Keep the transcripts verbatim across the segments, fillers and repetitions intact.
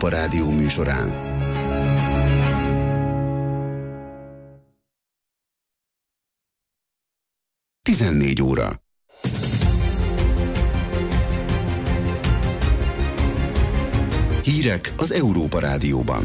Európa Rádió műsorán. tizennégy óra. Hírek az Európa Rádióban.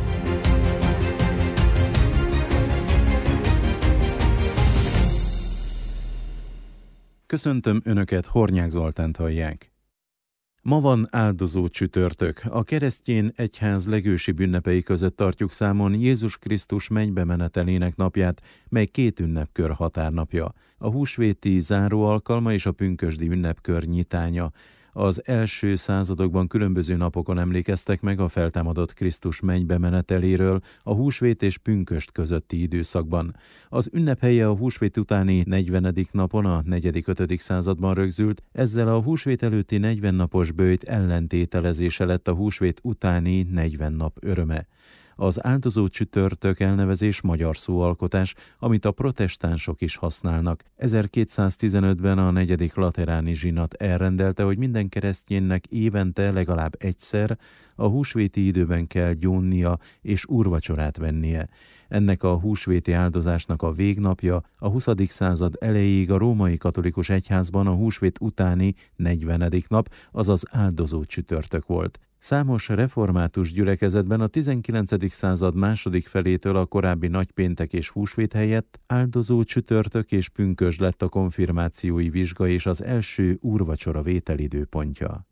Köszöntöm Önöket, Hornyák Zoltánt hallják. Ma van áldozó csütörtök. A keresztény egyház legősibb ünnepei között tartjuk számon Jézus Krisztus mennybe menetelének napját, mely két ünnepkör határnapja. A húsvéti záróalkalma és a pünkösdi ünnepkör nyitánya. Az első századokban különböző napokon emlékeztek meg a feltámadott Krisztus mennybe meneteléről a húsvét és pünkösd közötti időszakban. Az ünnephelye a húsvét utáni negyvenedik napon a negyedik-ötödik században rögzült, ezzel a húsvét előtti negyven napos böjt ellentételezése lett a húsvét utáni negyven nap öröme. Az áldozó csütörtök elnevezés magyar szóalkotás, amit a protestánsok is használnak. ezerkétszáztizenötben a negyedik lateráni zsinat elrendelte, hogy minden kereszténynek évente legalább egyszer a húsvéti időben kell gyónnia és úrvacsorát vennie. Ennek a húsvéti áldozásnak a végnapja a huszadik század elejéig a római katolikus egyházban a húsvét utáni negyvenedik nap, azaz áldozó csütörtök volt. Számos református gyülekezetben a tizenkilencedik század második felétől a korábbi nagypéntek és húsvét helyett áldozó csütörtök és pünkösd lett a konfirmációi vizsga és az első úrvacsora vételidőpontja.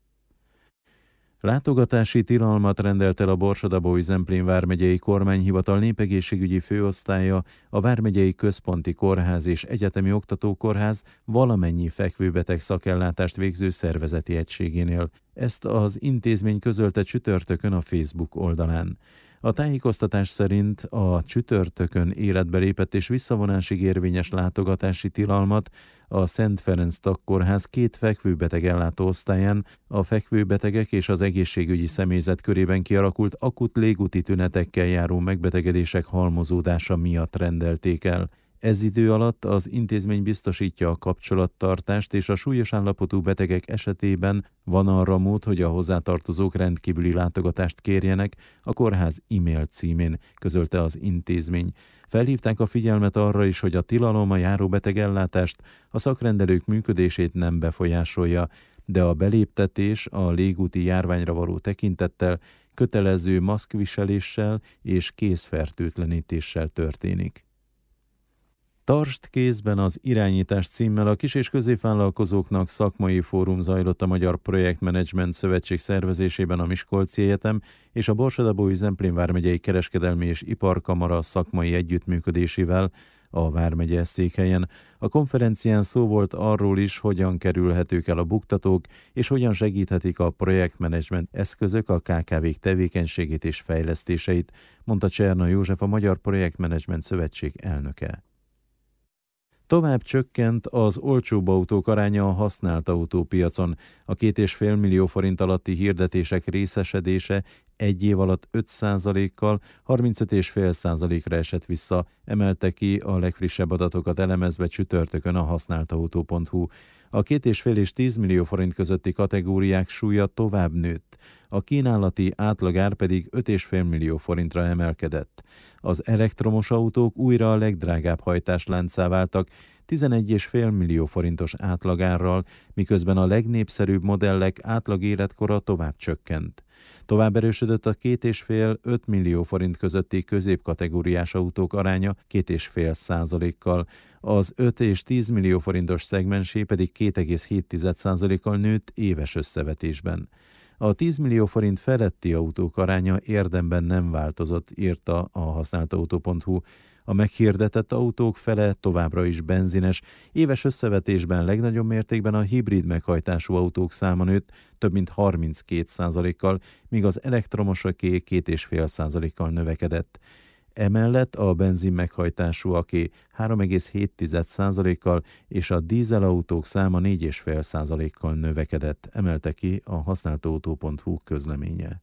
Látogatási tilalmat rendelt el a Borsod-Abaúj-Zemplén vármegyei kormányhivatal népegészségügyi főosztálya a vármegyei központi kórház és egyetemi oktatókórház valamennyi fekvőbeteg szakellátást végző szervezeti egységénél. Ezt az intézmény közölte csütörtökön a Facebook oldalán. A tájékoztatás szerint a csütörtökön életbe lépett és visszavonásig érvényes látogatási tilalmat a Szent Ferenc Tagkórház két fekvőbeteg ellátó osztályán a fekvőbetegek és az egészségügyi személyzet körében kialakult akut légúti tünetekkel járó megbetegedések halmozódása miatt rendelték el. Ez idő alatt az intézmény biztosítja a kapcsolattartást, és a súlyos állapotú betegek esetében van arra mód, hogy a hozzátartozók rendkívüli látogatást kérjenek a kórház e-mail címén, közölte az intézmény. Felhívták a figyelmet arra is, hogy a tilalom a járóbeteg ellátást, a szakrendelők működését nem befolyásolja, de a beléptetés a légúti járványra való tekintettel kötelező maszkviseléssel és kézfertőtlenítéssel történik. Tartsd kézben az irányítás címmel a kis- és középvállalkozóknak szakmai fórum zajlott a Magyar Projektmenedzsment Szövetség szervezésében a Miskolci Egyetem és a Borsod-Abaúj-Zemplén vármegyei kereskedelmi és iparkamara szakmai együttműködésével a vármegye székhelyen. A konferencián szó volt arról is, hogyan kerülhetők el a buktatók, és hogyan segíthetik a projektmenedzsment eszközök a ká ká vék tevékenységét és fejlesztéseit, mondta Cserna József, a Magyar Projektmenedzsment Szövetség elnöke. Tovább csökkent az olcsóbb autók aránya a használt autópiacon. A két és fél millió forint alatti hirdetések részesedése egy év alatt öt százalékkal harmincöt egész öt százalékra esett vissza, emelte ki a legfrissebb adatokat elemezve csütörtökön a használtautó pont hu. A két és fél és tíz millió forint közötti kategóriák súlya tovább nőtt, a kínálati átlagár pedig öt és fél millió forintra emelkedett. Az elektromos autók újra a legdrágább hajtásláncá váltak, tizenegy és fél millió forintos átlagárral, miközben a legnépszerűbb modellek átlag életkora tovább csökkent. Tovább erősödött a két és fél-öt millió forint közötti középkategóriás autók aránya két és fél százalékkal, az öt és tíz millió forintos szegmensé pedig két egész hét százalékkal nőtt éves összevetésben. A tíz millió forint feletti autók aránya érdemben nem változott, írta a használtautó pont hu. A meghirdetett autók fele továbbra is benzines, éves összevetésben legnagyobb mértékben a hibrid meghajtású autók száma nőtt több mint harminckét százalékkal, míg az elektromosaké két egész öt százalékkal növekedett. Emellett a benzin meghajtásúaké három egész hét százalékkal és a dízelautók száma négy egész öt százalékkal növekedett, emelte ki a használtautó pont hu közleménye.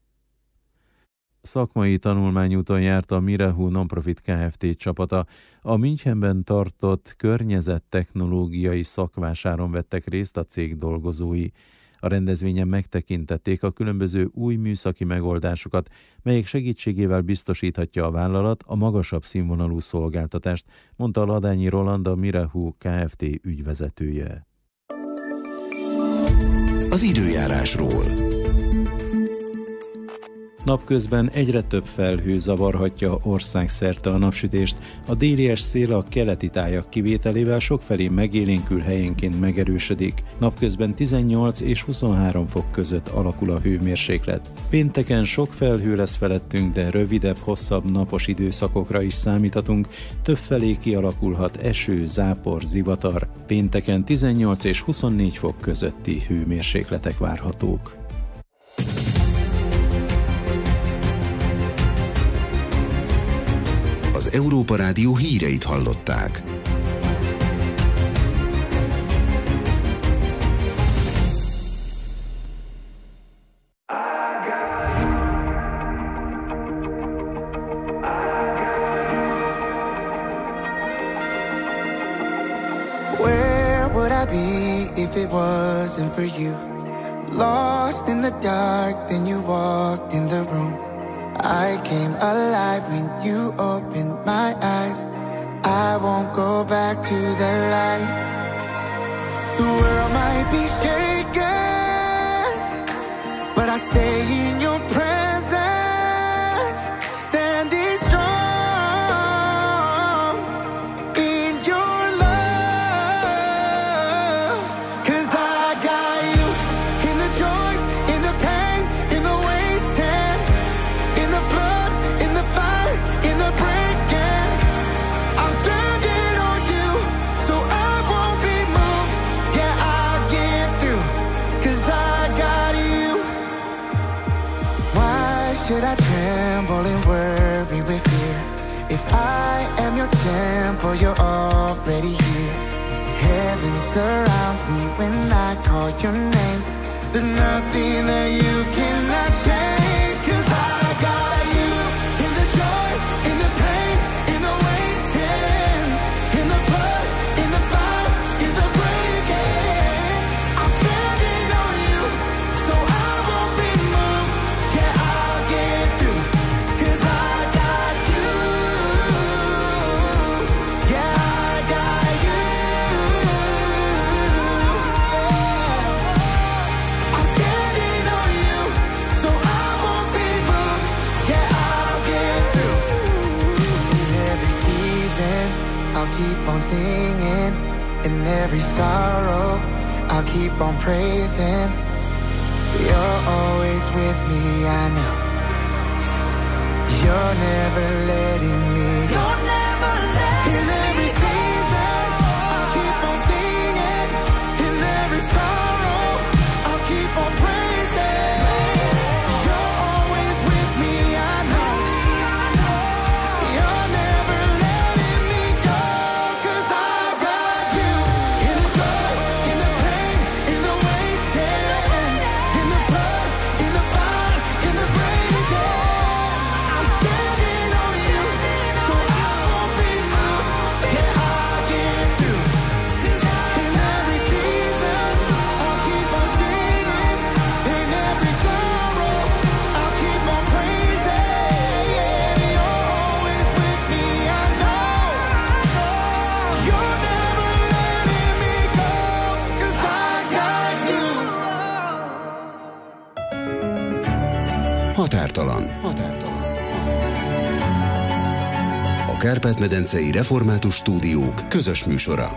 Szakmai tanulmányúton járt a Mirehu Nonprofit Kft. Csapata. A Münchenben tartott környezettechnológiai szakvásáron vettek részt a cég dolgozói. A rendezvényen megtekintették a különböző új műszaki megoldásokat, melyek segítségével biztosíthatja a vállalat a magasabb színvonalú szolgáltatást, mondta Ladányi Roland, a Mirahu Kft. Ügyvezetője. Az időjárásról. Napközben egyre több felhő zavarhatja országszerte a napsütést, a délies szél a keleti tájak kivételével sokfelé megélénkül, helyenként megerősödik. Napközben tizennyolc és huszonhárom fok között alakul a hőmérséklet. Pénteken sok felhő lesz felettünk, de rövidebb, hosszabb napos időszakokra is számíthatunk, többfelé kialakulhat eső, zápor, zivatar. Pénteken tizennyolc és huszonnégy fok közötti hőmérsékletek várhatók. Az Európa Rádió híreit hallották. Where would I be if it wasn't for you? Lost in the dark, then you walked in the room. I came alive when you opened my eyes. I won't go back to that life. The world might be shaken, but I stay in your presence, standing strong in your love. 'Cause I got you in the joy, in the pain, in the waiting, in the flood, in the fire, in the breaking. I'm standing on you, so I won't be moved. Yeah, I'll get through, 'cause I got you. Why should I tremble and worry with fear? If I am your temple, you're already here. Heaven surrounds me when I call your name. There's nothing that you cannot change. 'Cause I got you in the joy, in the pain, in the waiting, in the flood, in the fire, in the breaking. I'm standing on you, so I won't be moved. Yeah, I'll get through, 'cause I got you. Yeah, I got you. Yeah. I'm standing on you, so I won't be moved. Yeah, I'll get through. In every season, I'll keep on singing. In every sorrow, I'll keep on praising. You're always with me, I know. You're never letting me go. You're never letting In every season, I'll keep on singing. In every sorrow, I'll keep on praising. You're always with me, I know. You're never letting me go. 'Cause I got you in the joy, in the pain, in the waiting, in the flood, in the fire, in the breaking. I'm standing on you, so I won't be moved. Yeah, I'll get through. In every season, I'll keep on singing. In every sorrow, I'll keep on praising. You're always with me, I know. You're never letting me go. 'Cause I got you. Határtalan. Határtalan. A Kárpát-medencei Református Stúdiók közös műsora.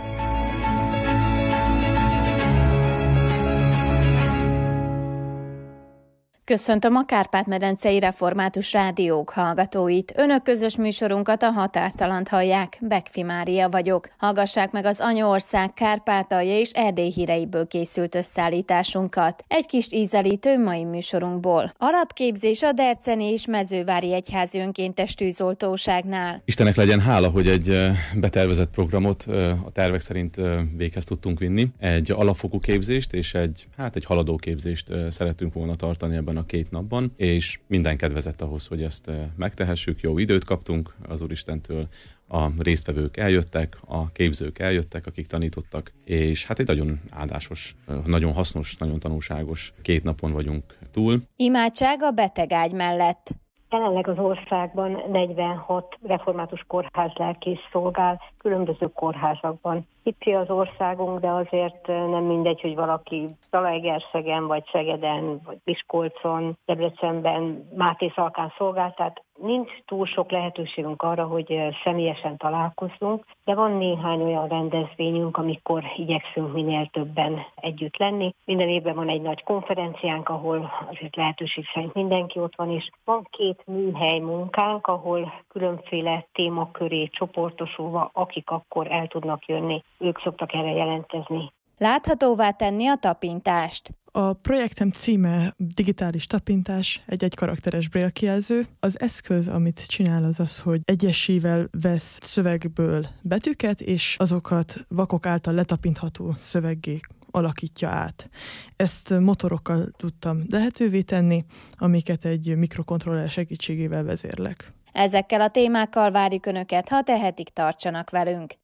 Köszöntöm a Kárpát-medencei Református Rádiók hallgatóit. Önök közös műsorunkat, a Határtalant hallják. Bekfi Mária vagyok. Hallgassák meg az anyaország, Kárpátalja és Erdély híreiből készült összeállításunkat. Egy kis ízelítő mai műsorunkból. Alapképzés a Derceni és Mezővári Egyházi Önkéntes Tűzoltóságnál. Istennek legyen hála, hogy egy betervezett programot a tervek szerint véghez tudtunk vinni. Egy alapfokú képzést és egy, hát egy haladó képzést szerettünk volna tartani ebben ebben a két napban, és minden kedvezett ahhoz, hogy ezt megtehessük. Jó időt kaptunk az Úristentől, a résztvevők eljöttek, a képzők eljöttek, akik tanítottak, és hát egy nagyon áldásos, nagyon hasznos, nagyon tanulságos két napon vagyunk túl. Imádság a betegágy mellett. Jelenleg az országban negyvenhat református kórház lelkész szolgál, különböző kórházakban. Kicsi az országunk, de azért nem mindegy, hogy valaki Zalaegerszegen, vagy Szegeden, vagy Miskolcon, Debrecenben, Mátészalkán szolgál, tehát nincs túl sok lehetőségünk arra, hogy személyesen találkozzunk, de van néhány olyan rendezvényünk, amikor igyekszünk minél többen együtt lenni. Minden évben van egy nagy konferenciánk, ahol azért lehetőség szerint mindenki ott van, és van két műhely munkánk, ahol különféle témaköré csoportosulva, akik akkor el tudnak jönni, ők szoktak erre jelentkezni. Láthatóvá tenni a tapintást. A projektem címe digitális tapintás, egy egykarakteres braille-kijelző. Az eszköz, amit csinál, az az, hogy egyesével vesz szövegből betűket, és azokat vakok által letapintható szöveggé alakítja át. Ezt motorokkal tudtam lehetővé tenni, amiket egy mikrokontroller segítségével vezérlek. Ezekkel a témákkal várjuk Önöket, ha tehetik, tartsanak velünk.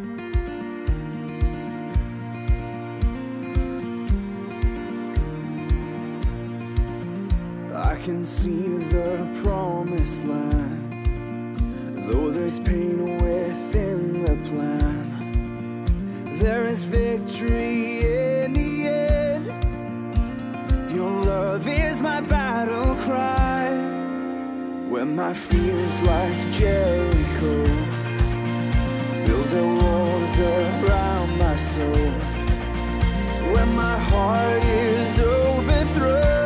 I can see the promised land, though there's pain within the plan. There is victory in the end. Your love is my battle cry. When my fears like Jericho build their walls around my soul, when my heart is overthrown,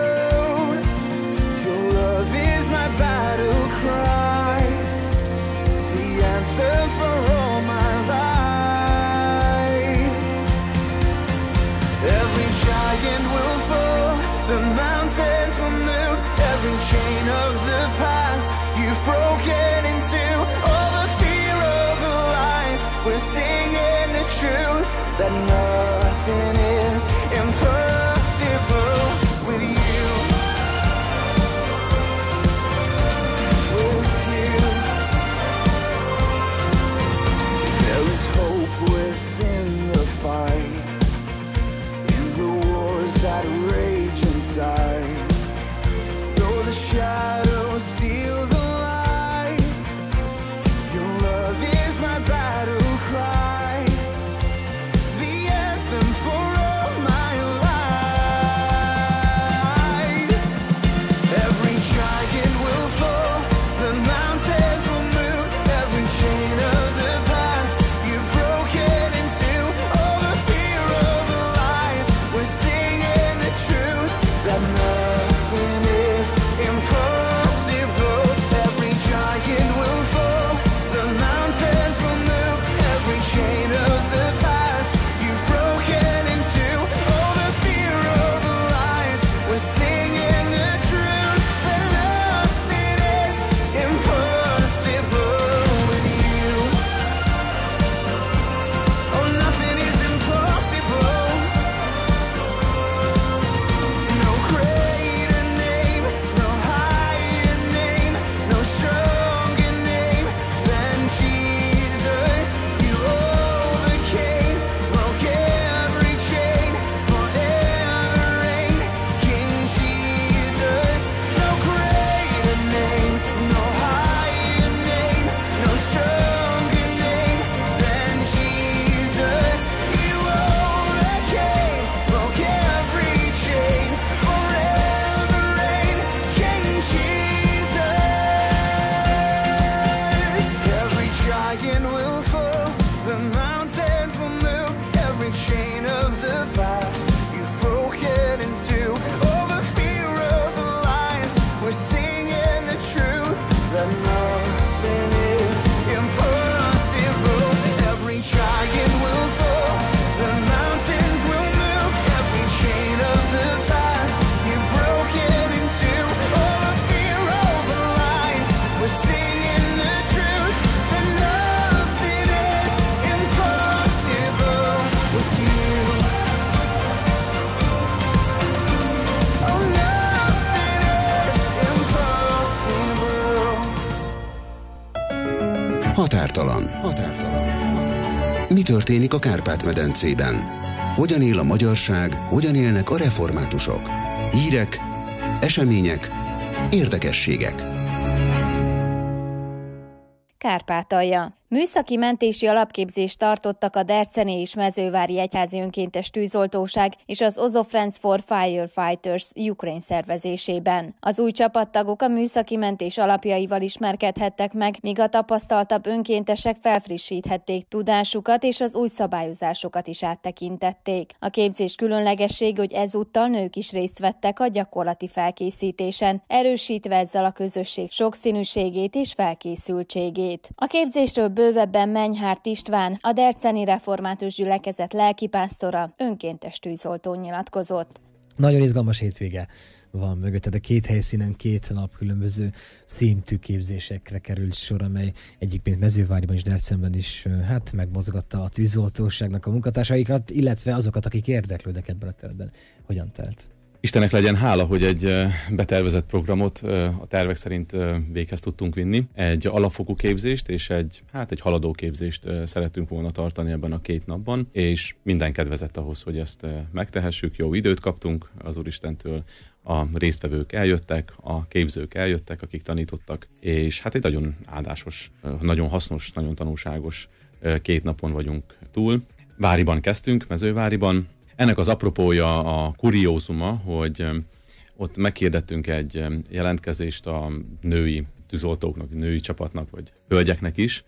love is my battle cry, the anthem for all my life. Every giant will fall, the mountains will move, every chain of the past you've broken into. All the fear of the lies, we're singing the truth, that nothing is impossible with you. Within the fight, in the wars that rage inside, though the shadows steal the light, your love is my battle cry, the anthem for all my life. Every giant will fall, the mountains will move, every chain of the past you've broken into. All the fear of the lies, we're singing the truth, that nothing is impossible. Határtalan. Határtalan. Mi történik a Kárpát-medencében? Hogyan él a magyarság, hogyan élnek a reformátusok? Hírek, események, érdekességek. Kárpátalja. Műszaki mentési alapképzést tartottak a Derceni és Mezővári Egyházi Önkéntes Tűzoltóság és az Ozo Friends for Firefighters Ukraine szervezésében. Az új csapattagok a műszaki mentés alapjaival ismerkedhettek meg, míg a tapasztaltabb önkéntesek felfrissíthették tudásukat és az új szabályozásokat is áttekintették. A képzés különlegesség, hogy ezúttal nők is részt vettek a gyakorlati felkészítésen, erősítve ezzel a közösség sokszínűségét és felkészültségét. A képzésről bővebben Menyhárt István, a Derceni Református Gyülekezet lelkipásztora, önkéntes tűzoltó nyilatkozott. Nagyon izgalmas hétvége van mögötte, de két helyszínen, két nap különböző szintű képzésekre került sor, amely egyébként Mezőváriban és Dercenben is hát megmozgatta a tűzoltóságnak a munkatársaikat, illetve azokat, akik érdeklődnek ebben a területben. Hogyan telt? Istennek legyen hála, hogy egy betervezett programot a tervek szerint véghez tudtunk vinni. Egy alapfokú képzést és egy, hát egy haladó képzést szerettünk volna tartani ebben a két napban, és minden kedvezett ahhoz, hogy ezt megtehessük. Jó időt kaptunk az Úristentől, a résztvevők eljöttek, a képzők eljöttek, akik tanítottak, és hát egy nagyon áldásos, nagyon hasznos, nagyon tanulságos két napon vagyunk túl. Váriban kezdtünk, Mezőváriban. Ennek az apropója, a kuriózuma, hogy ott megkérdettünk egy jelentkezést a női tűzoltóknak, női csapatnak, vagy hölgyeknek is,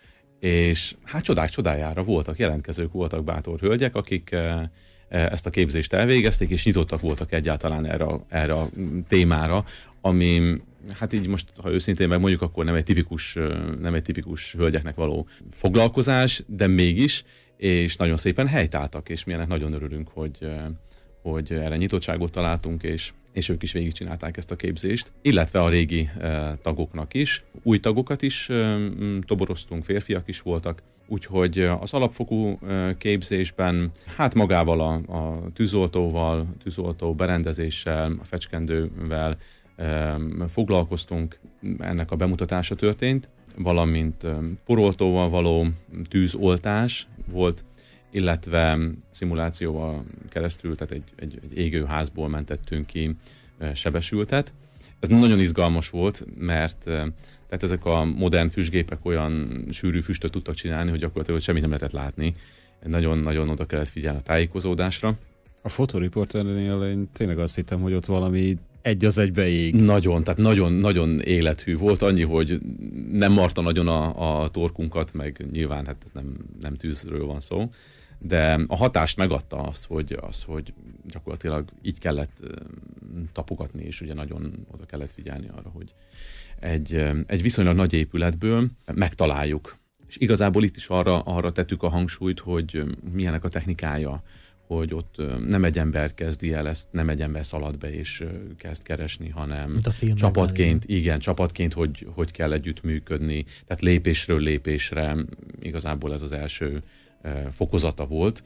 és hát csodák csodájára voltak jelentkezők, voltak bátor hölgyek, akik ezt a képzést elvégezték, és nyitottak voltak egyáltalán erre, erre a témára, ami hát így most, ha őszintén megmondjuk, akkor nem egy tipikus, nem egy tipikus hölgyeknek való foglalkozás, de mégis, és nagyon szépen helytáltak, és mi ennek nagyon örülünk, hogy, hogy erre nyitottságot találtunk, és, és ők is végigcsinálták ezt a képzést, illetve a régi e, tagoknak is. Új tagokat is e, toboroztunk, férfiak is voltak, úgyhogy az alapfokú e, képzésben hát magával a, a tűzoltóval, tűzoltó berendezéssel, a fecskendővel e, foglalkoztunk, ennek a bemutatása történt, valamint poroltóval való tűzoltás volt, illetve szimulációval keresztül, tehát egy, egy, egy égőházból mentettünk ki sebesültet. Ez nagyon izgalmas volt, mert tehát ezek a modern füstgépek olyan sűrű füstöt tudtak csinálni, hogy gyakorlatilag semmit nem lehetett látni. Nagyon-nagyon oda kellett figyelni a tájékozódásra. A fotoriporternél én tényleg azt hittem, hogy ott valami egy az egybe ég. Nagyon, tehát nagyon-nagyon élethű volt, annyi, hogy nem marta nagyon a, a torkunkat, meg nyilván hát nem, nem tűzről van szó, de a hatást megadta azt, hogy, az, hogy gyakorlatilag így kellett tapogatni, és ugye nagyon oda kellett figyelni arra, hogy egy, egy viszonylag nagy épületből megtaláljuk. És igazából itt is arra, arra tettük a hangsúlyt, hogy milyenek a technikája, hogy ott nem egy ember kezdi el ezt, nem egy ember szalad be és kezd keresni, hanem csapatként, igen, csapatként, hogy, hogy kell együttműködni, tehát lépésről lépésre igazából ez az első fokozata volt,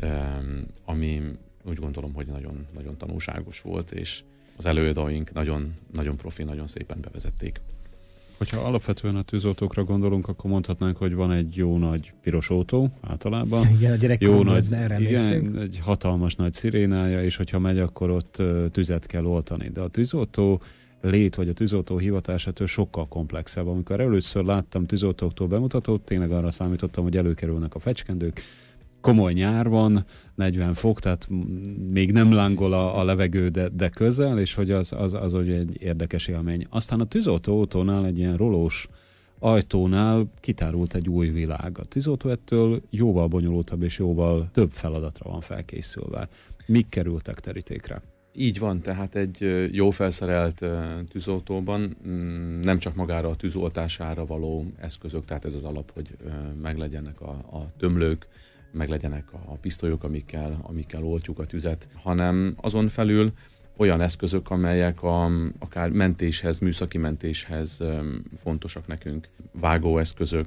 ami úgy gondolom, hogy nagyon, nagyon tanulságos volt, és az előadóink nagyon, nagyon profi, nagyon szépen bevezették. Hogyha alapvetően a tűzoltókra gondolunk, akkor mondhatnánk, hogy van egy jó nagy piros autó általában. Igen, a gyerek jó nagy, igen, egy hatalmas nagy szirénája, és hogyha megy, akkor ott tüzet kell oltani. De a tűzoltó lét, vagy a tűzoltó hivatásától sokkal komplexebb. Amikor először láttam tűzoltóktól bemutatót, tényleg arra számítottam, hogy előkerülnek a fecskendők. Komoly nyár van, negyven fok, tehát még nem lángol a, a levegő, de, de közel, és hogy az, az, az egy érdekes élmény. Aztán a tűzoltó autónál, egy ilyen rolós ajtónál kitárult egy új világ. A tűzoltó ettől jóval bonyolultabb és jóval több feladatra van felkészülve. Mik kerültek terítékre? Így van, tehát egy jó felszerelt tűzoltóban nem csak magára a tűzoltására való eszközök, tehát ez az alap, hogy meglegyenek a, a tömlők, meglegyenek a pisztolyok, amikkel, amikkel oltjuk a tüzet, hanem azon felül olyan eszközök, amelyek a, akár mentéshez, műszaki mentéshez fontosak nekünk. Vágóeszközök,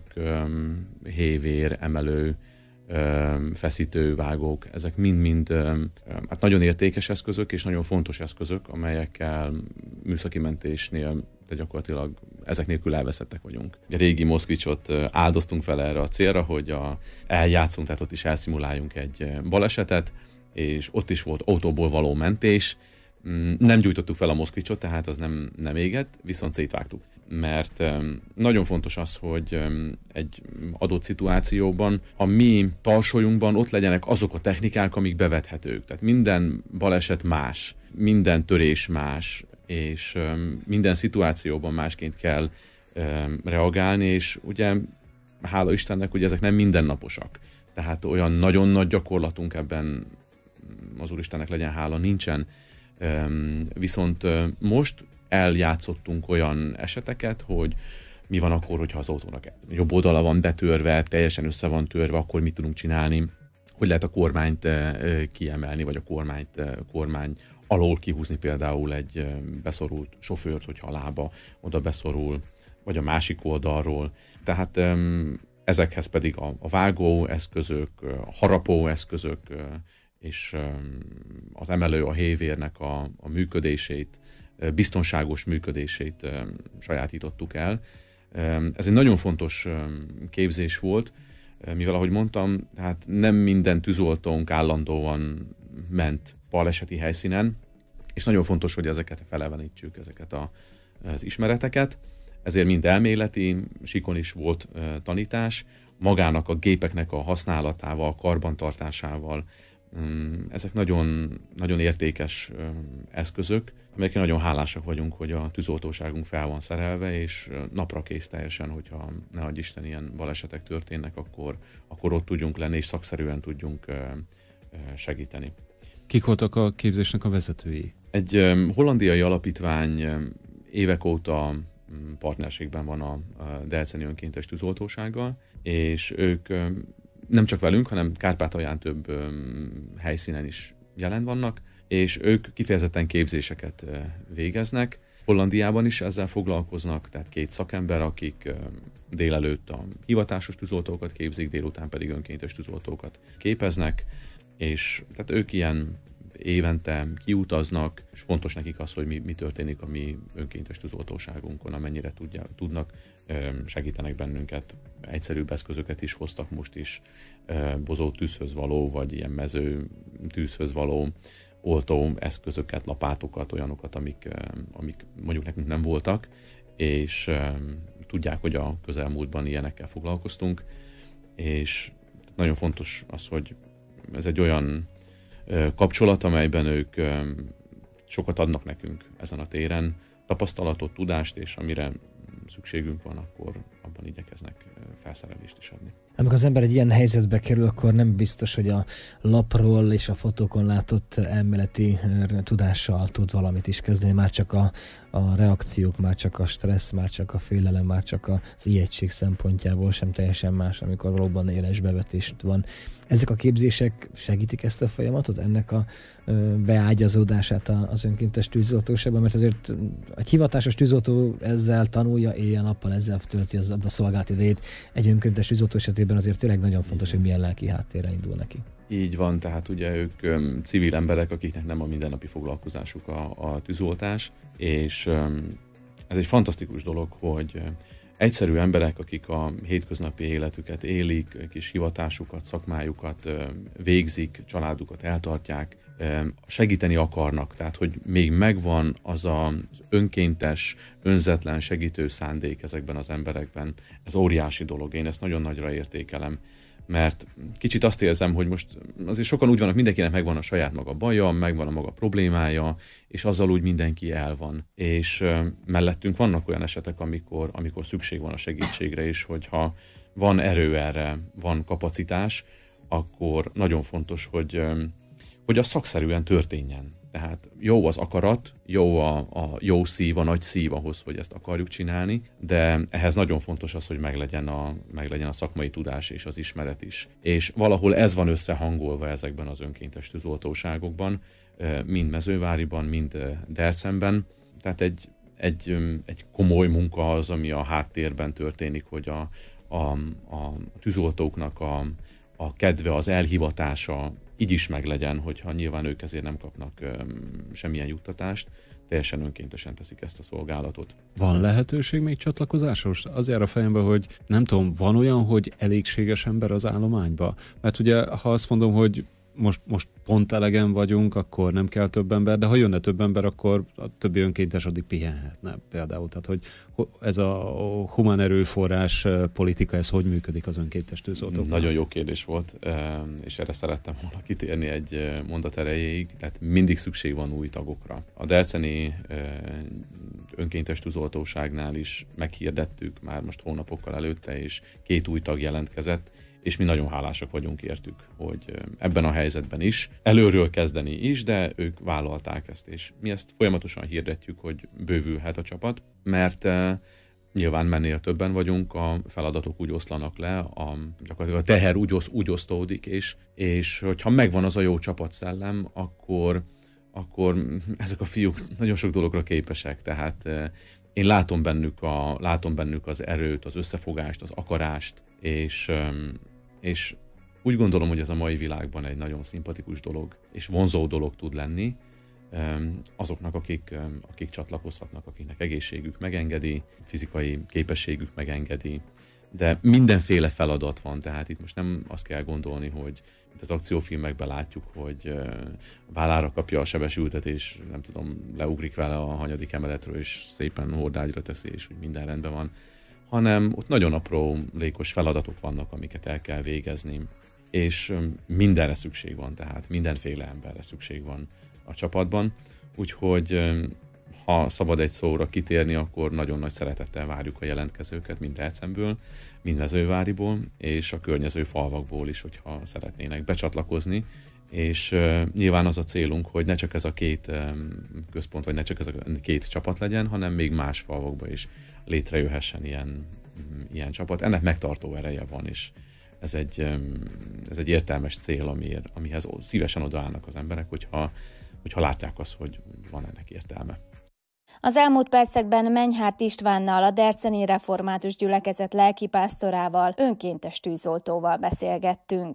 hévér, emelő, feszítő vágók, ezek mind-mind hát nagyon értékes eszközök és nagyon fontos eszközök, amelyekkel műszaki mentésnél de gyakorlatilag ezek nélkül elveszettek vagyunk. A régi Moszkvicsot áldoztunk fel erre a célra, hogy a, eljátszunk, tehát ott is elszimuláljunk egy balesetet, és ott is volt autóból való mentés. Nem gyújtottuk fel a Moszkvicsot, tehát az nem, nem égett, viszont szétvágtuk. Mert nagyon fontos az, hogy egy adott szituációban a mi tarsolyunkban ott legyenek azok a technikák, amik bevethetők. Tehát minden baleset más, minden törés más, és minden szituációban másként kell reagálni, és ugye hála Istennek, hogy ezek nem mindennaposak. Tehát olyan nagyon nagy gyakorlatunk ebben, az Úristennek legyen hála, nincsen. Viszont most eljátszottunk olyan eseteket, hogy mi van akkor, hogyha az autónak jobb oldala van betörve, teljesen össze van törve, akkor mit tudunk csinálni, hogy lehet a kormányt kiemelni, vagy a kormányt, kormány alól kihúzni például egy beszorult sofőrt, hogyha a lába oda beszorul, vagy a másik oldalról. Tehát ezekhez pedig a, a vágó eszközök, a harapó eszközök, és az emelő, a hévérnek a, a működését, biztonságos működését sajátítottuk el. Ez egy nagyon fontos képzés volt, mivel ahogy mondtam, hát nem minden tűzoltónk állandóan ment baleseti helyszínen, és nagyon fontos, hogy ezeket felelevenítsük, ezeket a, az ismereteket. Ezért mind elméleti, síkon is volt tanítás, magának a gépeknek a használatával, karbantartásával. Ezek nagyon, nagyon értékes eszközök, amelyekre nagyon hálásak vagyunk, hogy a tűzoltóságunk fel van szerelve, és napra kész teljesen, hogyha ne adj Isten ilyen balesetek történnek, akkor, akkor ott tudjunk lenni, és szakszerűen tudjunk segíteni. Kik voltak a képzésnek a vezetői? Egy hollandiai alapítvány évek óta partnerségben van a Delceni Önkéntes Tűzoltósággal, és ők nem csak velünk, hanem Kárpátalján több helyszínen is jelen vannak, és ők kifejezetten képzéseket végeznek. Hollandiában is ezzel foglalkoznak, tehát két szakember, akik délelőtt a hivatásos tűzoltókat képzik, délután pedig önkéntes tűzoltókat képeznek, és tehát ők ilyen évente kiutaznak, és fontos nekik az, hogy mi, mi történik a mi önkéntes tűzoltóságunkon, amennyire tudja, tudnak, segítenek bennünket. Egyszerűbb eszközöket is hoztak most is, bozó tűzhöz való, vagy ilyen mező tűzhöz való oltó eszközöket, lapátokat, olyanokat, amik, amik mondjuk nekünk nem voltak, és tudják, hogy a közelmúltban ilyenekkel foglalkoztunk, és nagyon fontos az, hogy ez egy olyan kapcsolat, amelyben ők sokat adnak nekünk ezen a téren, tapasztalatot, tudást, és amire szükségünk van, akkor abban igyekeznek felszerelést is adni. Amikor az ember egy ilyen helyzetbe kerül, akkor nem biztos, hogy a lapról és a fotókon látott elméleti tudással tud valamit is kezdeni, már csak a, a reakciók, már csak a stressz, már csak a félelem, már csak az ijegység szempontjából sem teljesen más, amikor valóban éles bevetés van. Ezek a képzések segítik ezt a folyamatot, ennek a beágyazódását az önkéntes tűzoltóságban, mert azért egy hivatásos tűzoltó ezzel tanulja, éjjel-nappal ezzel tölti az a szolgált idejét. Egy önkéntes tűzoltó esetében azért tényleg nagyon fontos, hogy milyen lelki háttérrel indul neki. Így van, tehát ugye ők um, civil emberek, akiknek nem a mindennapi foglalkozásuk a, a tűzoltás, és um, ez egy fantasztikus dolog, hogy uh, egyszerű emberek, akik a hétköznapi életüket élik, kis hivatásukat, szakmájukat uh, végzik, családukat eltartják, um, segíteni akarnak, tehát hogy még megvan az az önkéntes, önzetlen segítő szándék ezekben az emberekben. Ez óriási dolog, én ezt nagyon nagyra értékelem. Mert kicsit azt érzem, hogy most azért sokan úgy vannak, mindenkinek megvan a saját maga baja, megvan a maga problémája, és azzal úgy mindenki el van. És mellettünk vannak olyan esetek, amikor, amikor szükség van a segítségre, és hogyha van erő erre, van kapacitás, akkor nagyon fontos, hogy, hogy az szakszerűen történjen. Tehát jó az akarat, jó a, a jó szív, a nagy szív ahhoz, hogy ezt akarjuk csinálni, de ehhez nagyon fontos az, hogy meglegyen a, meglegyen a szakmai tudás és az ismeret is. És valahol ez van összehangolva ezekben az önkéntes tűzoltóságokban, mind Mezőváriban, mind Delcenben. Tehát egy, egy, egy komoly munka az, ami a háttérben történik, hogy a, a, a tűzoltóknak a, a kedve, az elhivatása így is meglegyen, hogyha nyilván ők ezért nem kapnak um, semmilyen juttatást. teljesen önkéntesen teszik ezt a szolgálatot. Van lehetőség még csatlakozásra? Most az jár a fejembe, hogy nem tudom, van olyan, hogy elégséges ember az állományba? Mert ugye, ha azt mondom, hogy most, most pont elegen vagyunk, akkor nem kell több ember, de ha jönne több ember, akkor a többi önkéntes addig pihenhetne például. Tehát, hogy ez a humán erőforrás politika, ez hogy működik az önkéntes tűzoltóknál? Nagyon jó kérdés volt, és erre szerettem volna kitérni egy mondat erejéig. Tehát mindig szükség van új tagokra. A Derceni önkéntes tűzoltóságnál is meghirdettük már most hónapokkal előtte, és két új tag jelentkezett, és mi nagyon hálásak vagyunk értük, hogy ebben a helyzetben is, előről kezdeni is, de ők vállalták ezt, és mi ezt folyamatosan hirdetjük, hogy bővülhet a csapat, mert uh, nyilván mennél többen vagyunk, a feladatok úgy oszlanak le, a, gyakorlatilag a teher úgy, osz, úgy osztódik, és, és hogyha megvan az a jó csapatszellem, akkor, akkor ezek a fiúk nagyon sok dologra képesek, tehát uh, én látom bennük, a, látom bennük az erőt, az összefogást, az akarást, és um, és úgy gondolom, hogy ez a mai világban egy nagyon szimpatikus dolog, és vonzó dolog tud lenni azoknak, akik, akik csatlakozhatnak, akiknek egészségük megengedi, fizikai képességük megengedi, de mindenféle feladat van, tehát itt most nem azt kell gondolni, hogy mint az akciófilmekben látjuk, hogy vállára kapja a sebesültet, és nem tudom, leugrik vele a hanyadik emeletről, és szépen hordágyra teszi, és úgy minden rendben van, hanem ott nagyon apró lékos feladatok vannak, amiket el kell végezni, és mindenre szükség van, tehát mindenféle emberre szükség van a csapatban, úgyhogy ha szabad egy szóra kitérni, akkor nagyon nagy szeretettel várjuk a jelentkezőket, mind Dercenből, mind Mezőváriból, és a környező falvakból is, hogyha szeretnének becsatlakozni, és nyilván az a célunk, hogy ne csak ez a két központ, vagy ne csak ez a két csapat legyen, hanem még más falvakban is létrejöhessen ilyen, ilyen csapat. Ennek megtartó ereje van, és ez egy, ez egy értelmes cél, amiért, amihez szívesen odaállnak az emberek, hogyha, hogyha látják azt, hogy van ennek értelme. Az elmúlt percekben Menyhárt Istvánnal, a Derceni Református Gyülekezet lelkipásztorával, önkéntes tűzoltóval beszélgettünk.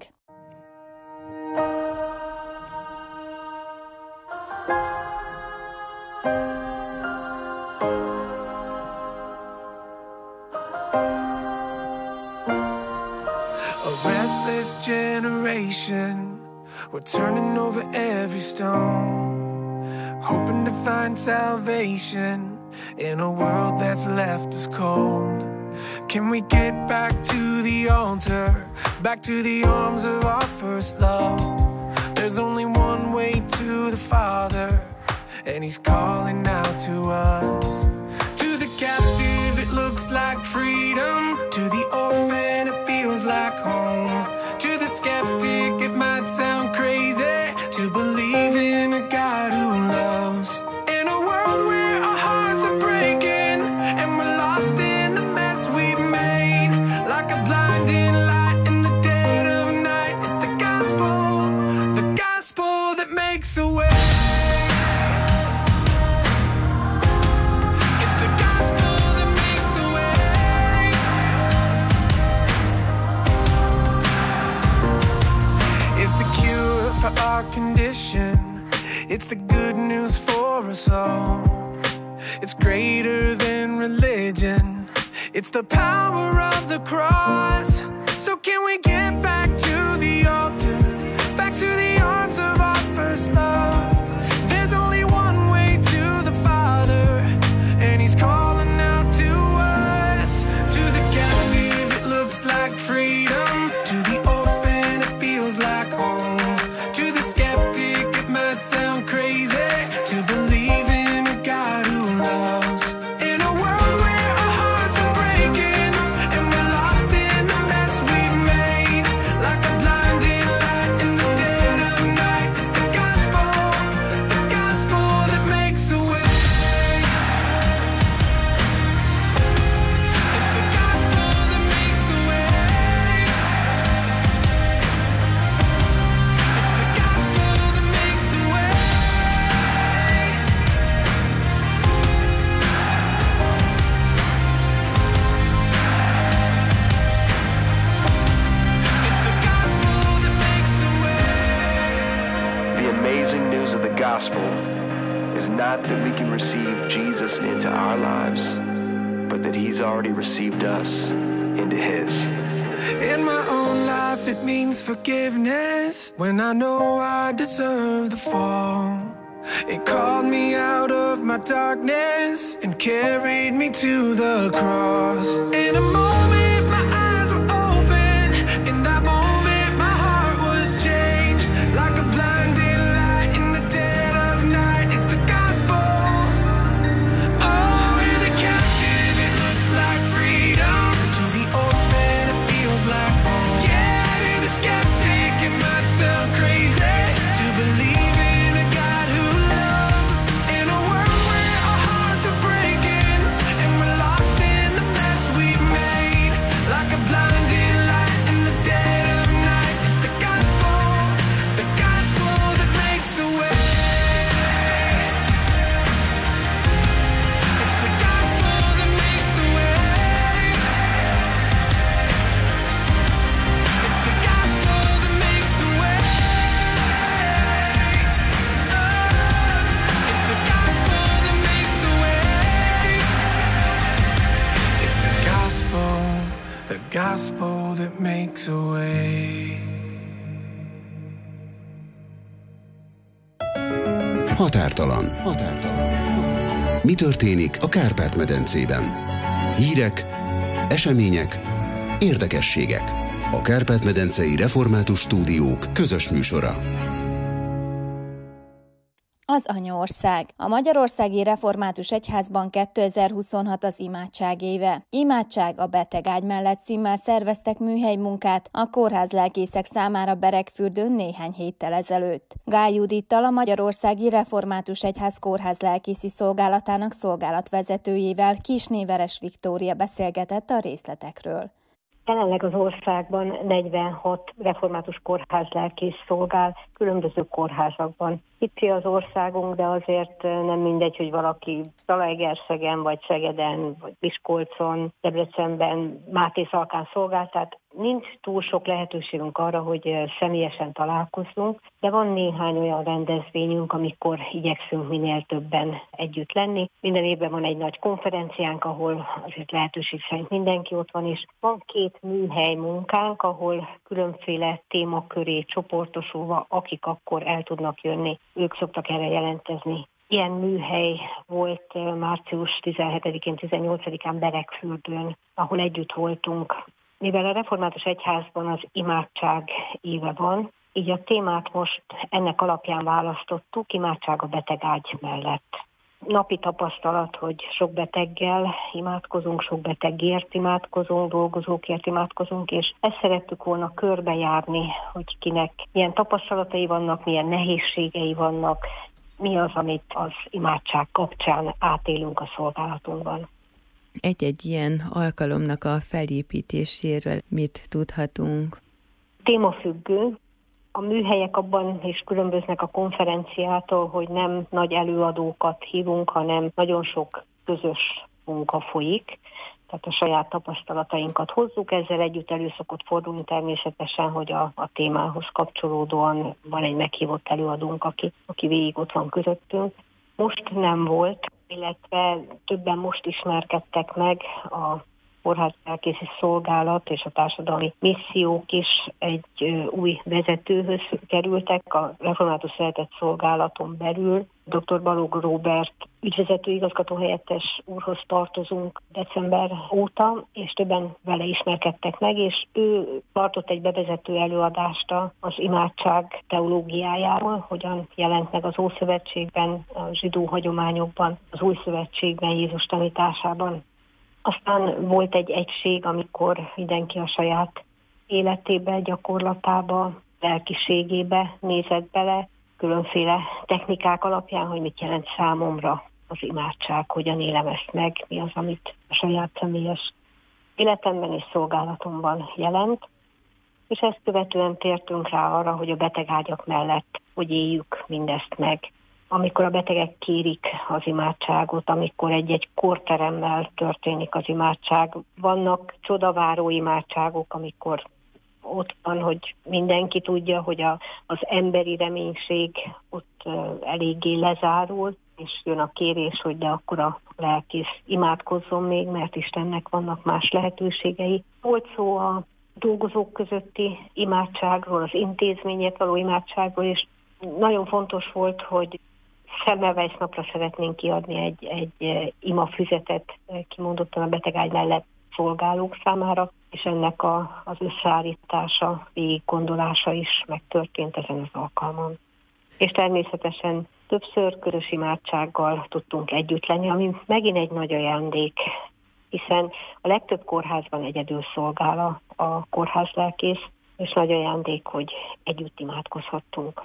Generation, we're turning over every stone, hoping to find salvation in a world that's left us cold. Can we get back to the altar, back to the arms of our first love? There's only one way to the Father, and He's calling out to us. To the captive it looks like freedom, to the orphan it feels like home. To the skeptic it might sound crazy to believe in a God who loves. In a world where our hearts are breaking and we're lost in the mess we've made, like a blinding light in the dead of night, it's the gospel, the gospel that makes a way. It's the gospel that makes a way. It's the cure for our condition. It's the good news for us all. It's greater than religion. It's the power of the cross. So can we get back to the altar, back to the arms of our first love? There's only one way to the Father, and He's calling out to us. To the captive it looks like freedom, to the orphan it feels like home. To the skeptic it might sound crazy to believe in a God who loves. In a world where our hearts are breaking and we're lost in the mess we've made, like a blinding light in the dead of night, it's the gospel, the gospel that makes a way. It's the gospel that makes a way. It's the gospel that makes a way. It's the gospel that makes a way. The amazing news of the gospel is Not that we can receive Jesus into our lives, but that he's already received us into his. In my own life it means forgiveness when I know I deserve the fall. It called me out of my darkness and carried me to the cross. In a moment my eyes were open. In that moment my heart was changed. Like a blinding light in the dead of night. It's the gospel. Oh, to the captive it looks like freedom. To the orphan it feels like home. Yeah, to the skeptic it might sound crazy to believe gospel that makes a way. Határtalan. Határtalan. Mi történik a Kárpát-medencében? Hírek, események, érdekességek. A Kárpát-medencei Református Stúdiók közös műsora. Az anyaország. A Magyarországi Református Egyházban kétezer-huszonhat az imádság éve. Imádság a betegágy mellett címmel szerveztek műhelymunkát a kórházlelkészek számára Beregfürdőn néhány héttel ezelőtt. Gál Judittal, a Magyarországi Református Egyház kórházlelkészi szolgálatának szolgálatvezetőjével, Kisné-Veres Viktória beszélgetett a részletekről. Jelenleg az országban negyvenhat református kórházlelkész szolgál különböző kórházakban. Kicsi az országunk, de azért nem mindegy, hogy valaki Zalaegerszegen, vagy Szegeden, vagy Miskolcon, Debrecenben, Mátészalkán szolgál, tehát nincs túl sok lehetőségünk arra, hogy személyesen találkozzunk, de van néhány olyan rendezvényünk, amikor igyekszünk minél többen együtt lenni. Minden évben van egy nagy konferenciánk, ahol azért lehetőség szerint mindenki ott van, és van két műhely munkánk, ahol különféle témaköré csoportosulva, akik akkor el tudnak jönni, ők szoktak erre jelentkezni. Ilyen műhely volt március tizenhetedikén, tizennyolcadikán Beregfürdőn, ahol együtt voltunk. Mivel a Református Egyházban az imádság éve van, így a témát most ennek alapján választottuk, imádság a betegágy mellett. Napi tapasztalat, hogy sok beteggel imádkozunk, sok betegért imádkozunk, dolgozókért imádkozunk, és ezt szerettük volna körbejárni, hogy kinek milyen tapasztalatai vannak, milyen nehézségei vannak, mi az, amit az imádság kapcsán átélünk a szolgálatunkban. Egy-egy ilyen alkalomnak a felépítéséről mit tudhatunk? Témafüggő. A műhelyek abban is különböznek a konferenciától, hogy nem nagy előadókat hívunk, hanem nagyon sok közös munka folyik. Tehát a saját tapasztalatainkat hozzuk, ezzel együtt elő szokott fordulni természetesen, hogy a, a témához kapcsolódóan van egy meghívott előadónk, aki, aki végig ott van közöttünk. Most nem volt, illetve többen most ismerkedtek meg a kórházlelkészi szolgálat és a társadalmi missziók is egy új vezetőhöz kerültek a Református Szeretett Szolgálaton belül. doktor Balog Róbert ügyvezető igazgatóhelyettes úrhoz tartozunk december óta, és többen vele ismerkedtek meg, és ő tartott egy bevezető előadást az imádság teológiájáról, hogyan jelent meg az Ószövetségben, a zsidó hagyományokban, az Új Szövetségben, Jézus tanításában. Aztán volt egy egység, amikor mindenki a saját életébe, gyakorlatába, lelkiségébe nézett bele, különféle technikák alapján, hogy mit jelent számomra az imádság, hogyan élem ezt meg, mi az, amit a saját személyes életemben és szolgálatomban jelent. És ezt követően tértünk rá arra, hogy a betegágyak mellett, hogy éljük mindezt meg. Amikor a betegek kérik az imádságot, amikor egy-egy kórteremmel történik az imádság. Vannak csodaváró imádságok, amikor ott van, hogy mindenki tudja, hogy a, az emberi reménység ott uh, eléggé lezárul. és jön a kérés, hogy de akkor a lelkész imádkozzon még, mert Istennek vannak más lehetőségei. Volt szó a dolgozók közötti imádságról, az intézményért való imádságról, és nagyon fontos volt, hogy Semmelweis napra szeretnénk kiadni egy, egy imafüzetet kimondottan a betegágy mellett szolgálók számára, és ennek a, az összeállítása, végig gondolása is megtörtént ezen az alkalmon. És természetesen többször körös imádsággal tudtunk együtt lenni, ami megint egy nagy ajándék, hiszen a legtöbb kórházban egyedül szolgál a, a kórházlelkész, és nagy ajándék, hogy együtt imádkozhattunk.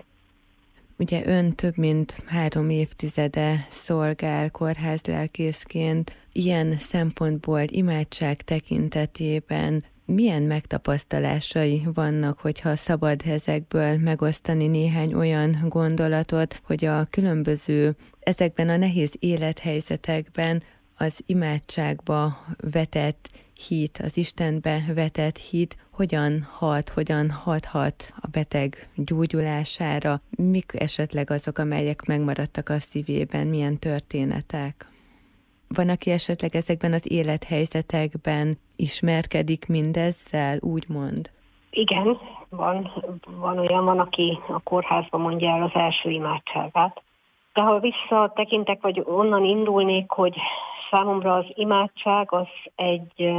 Ugye ön több mint három évtizede szolgál kórházlelkészként. Ilyen szempontból imádság tekintetében milyen megtapasztalásai vannak, hogyha szabad ezekből megosztani néhány olyan gondolatot, hogy a különböző, ezekben a nehéz élethelyzetekben az imádságba vetett hit, az Istenbe vetett hit hogyan hat, hogyan hathat a beteg gyógyulására, mik esetleg azok, amelyek megmaradtak a szívében, milyen történetek? Van, aki esetleg ezekben az élethelyzetekben ismerkedik mindezzel, úgymond? Igen, van, van olyan, van, aki a kórházban mondja el az első imádságát. De ha visszatekintek, vagy onnan indulnék, hogy számomra az imádság az egy,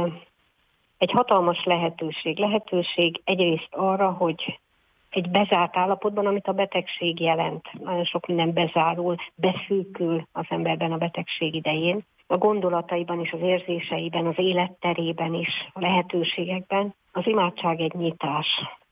egy hatalmas lehetőség. Lehetőség egyrészt arra, hogy egy bezárt állapotban, amit a betegség jelent. Nagyon sok minden bezárul, beszűkül az emberben a betegség idején. A gondolataiban és az érzéseiben, az életterében is, a lehetőségekben. Az imádság egy nyitás.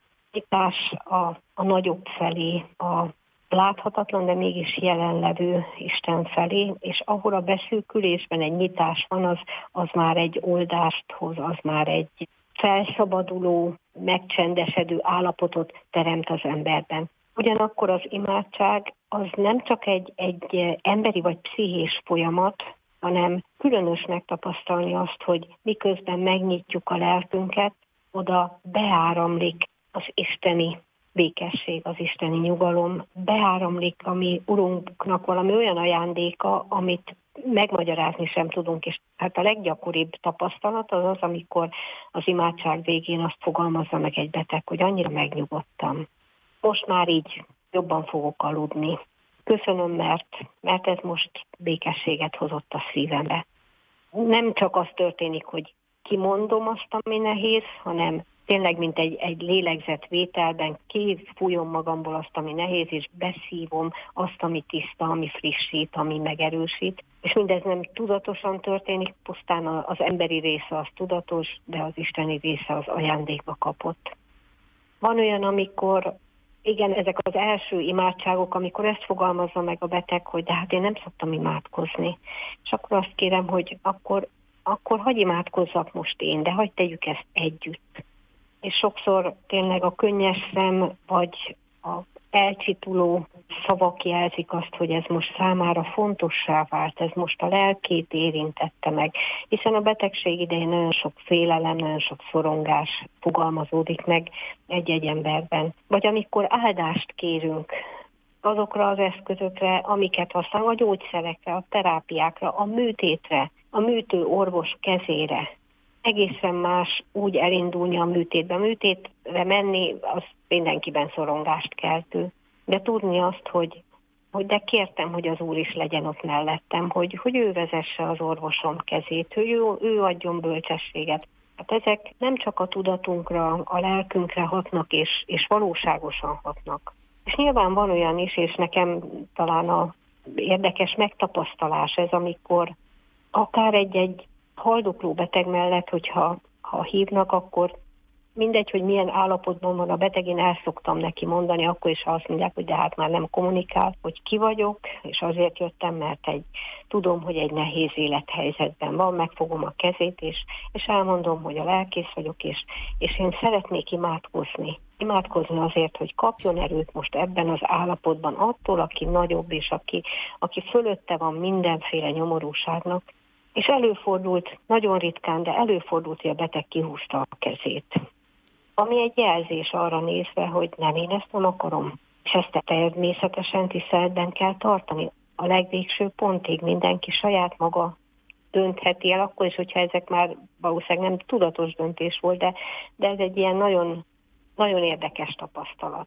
Nyitás a, a nagyobb felé, a láthatatlan, de mégis jelenlevő Isten felé, és ahol a beszűkülésben egy nyitás van, az, az már egy oldást hoz, az már egy felszabaduló, megcsendesedő állapotot teremt az emberben. Ugyanakkor az imádság az nem csak egy, egy emberi vagy pszichés folyamat, hanem különös megtapasztalni azt, hogy miközben megnyitjuk a lelkünket, oda beáramlik az isteni békesség, az isteni nyugalom, beáramlik a mi Urunknak valami olyan ajándéka, amit megmagyarázni sem tudunk, és hát a leggyakoribb tapasztalat az az, amikor az imádság végén azt fogalmazza meg egy beteg, hogy annyira megnyugodtam. Most már így jobban fogok aludni. Köszönöm, mert, mert ez most békességet hozott a szívembe. Nem csak az történik, hogy kimondom azt, ami nehéz, hanem tényleg, mint egy, egy lélegzetvételben kifújom magamból azt, ami nehéz, és beszívom azt, ami tiszta, ami frissít, ami megerősít. És mindez nem tudatosan történik, pusztán az emberi része az tudatos, de az isteni része az ajándékba kapott. Van olyan, amikor, igen, ezek az első imádságok, amikor ezt fogalmazza meg a beteg, hogy de hát én nem szoktam imádkozni. És akkor azt kérem, hogy akkor, akkor hagyj imádkozzak most én, de hagyj tegyük ezt együtt. És sokszor tényleg a könnyes szem, vagy a elcsituló szavak jelzik azt, hogy ez most számára fontossá vált, ez most a lelkét érintette meg, hiszen a betegség idején nagyon sok félelem, nagyon sok szorongás fogalmazódik meg egy-egy emberben. Vagy amikor áldást kérünk azokra az eszközökre, amiket használunk, a gyógyszerekre, a terápiákra, a műtétre, a műtő orvos kezére. Egészen más úgy elindulni a műtétbe. A műtétre menni, az mindenkiben szorongást keltő. De tudni azt, hogy, hogy de kértem, hogy az Úr is legyen ott mellettem, hogy, hogy ő vezesse az orvosom kezét, hogy ő, ő adjon bölcsességet. Hát ezek nem csak a tudatunkra, a lelkünkre hatnak, és, és valóságosan hatnak. És nyilván van olyan is, és nekem talán a érdekes megtapasztalás ez, amikor akár egy-egy haldokló beteg mellett, hogyha ha hívnak, akkor mindegy, hogy milyen állapotban van a beteg, én el szoktam neki mondani, akkor is azt mondják, hogy de hát már nem kommunikál, hogy ki vagyok, és azért jöttem, mert egy, tudom, hogy egy nehéz élethelyzetben van, megfogom a kezét, és, és elmondom, hogy a lelkész vagyok, és, és én szeretnék imádkozni. Imádkozni azért, hogy kapjon erőt most ebben az állapotban attól, aki nagyobb, és aki, aki fölötte van mindenféle nyomorúságnak. És előfordult, nagyon ritkán, de előfordult, hogy a beteg kihúzta a kezét. Ami egy jelzés arra nézve, hogy nem, én ezt nem akarom. És ezt természetesen tiszteletben kell tartani. a legvégső pontig mindenki saját maga döntheti el, akkor is, hogyha ezek már valószínűleg nem tudatos döntés volt, de, de ez egy ilyen nagyon, nagyon érdekes tapasztalat.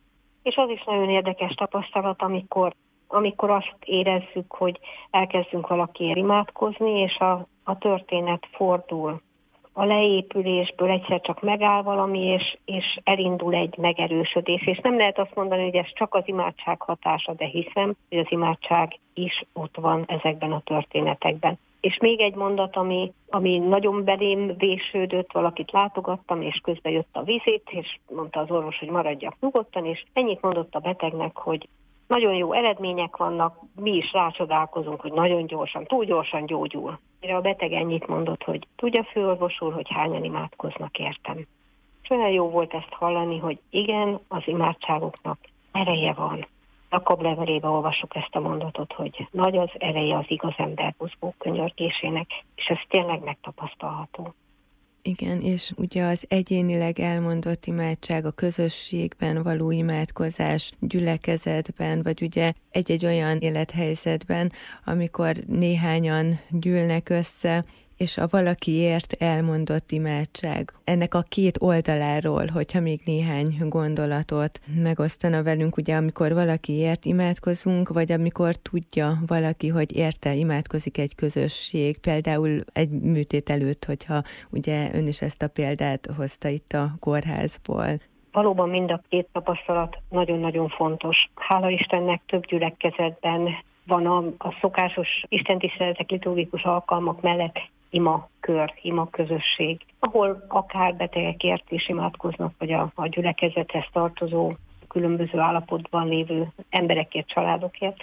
És az is nagyon érdekes tapasztalat, amikor, amikor azt érezzük, hogy elkezdünk valakiért imádkozni, és a, a történet fordul. A leépülésből egyszer csak megáll valami, és, és elindul egy megerősödés. És nem lehet azt mondani, hogy ez csak az imádság hatása, de hiszem, hogy az imádság is ott van ezekben a történetekben. És még egy mondat, ami, ami nagyon belém vésődött, valakit látogattam, és közben jött a vizit, és mondta az orvos, hogy maradjak nyugodtan, és ennyit mondott a betegnek, hogy nagyon jó eredmények vannak, mi is rácsodálkozunk, hogy nagyon gyorsan, túl gyorsan gyógyul. A beteg ennyit mondott, hogy tudja főorvos úr, hogy hányan imádkoznak értem. És olyan jó volt ezt hallani, hogy igen, az imádságoknak ereje van. Jakab levelében olvassuk ezt a mondatot, hogy nagy az ereje az igaz ember buzgó könyörgésének, és ez tényleg megtapasztalható. Igen, és ugye az egyénileg elmondott imádság, a közösségben való imádkozás, gyülekezetben, vagy ugye egy-egy olyan élethelyzetben, amikor néhányan gyűlnek össze, és a valakiért elmondott imádság. Ennek a két oldaláról, hogyha még néhány gondolatot megosztana velünk, ugye amikor valakiért imádkozunk, vagy amikor tudja valaki, hogy érte imádkozik egy közösség, például egy műtét előtt, hogyha ugye ön is ezt a példát hozta itt a kórházból. Valóban mind a két tapasztalat nagyon-nagyon fontos. Hála Istennek több gyülekezetben van a, a szokásos istentiszteletek, liturgikus alkalmak mellett ima kör, ima közösség, ahol akár betegekért is imádkoznak, vagy a, a gyülekezethez tartozó, különböző állapotban lévő emberekért, családokért.